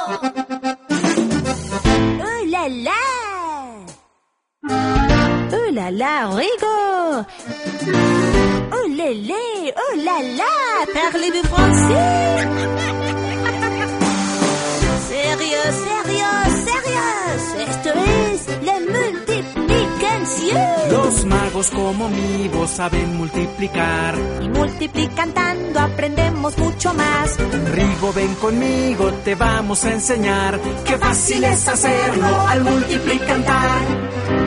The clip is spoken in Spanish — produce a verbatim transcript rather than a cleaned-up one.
Oh là là! Oh là là, Rigo! Oh lélé, oh là là, parlez-vous français? Sérieux, sérieux, sérieux, esto es la multiplicación. Los magos como mi voz saben multiplicar. Y multiplicando aprendemos mucho más. Rigo, ven conmigo, te vamos a enseñar. Qué fácil es hacerlo al multiplicar.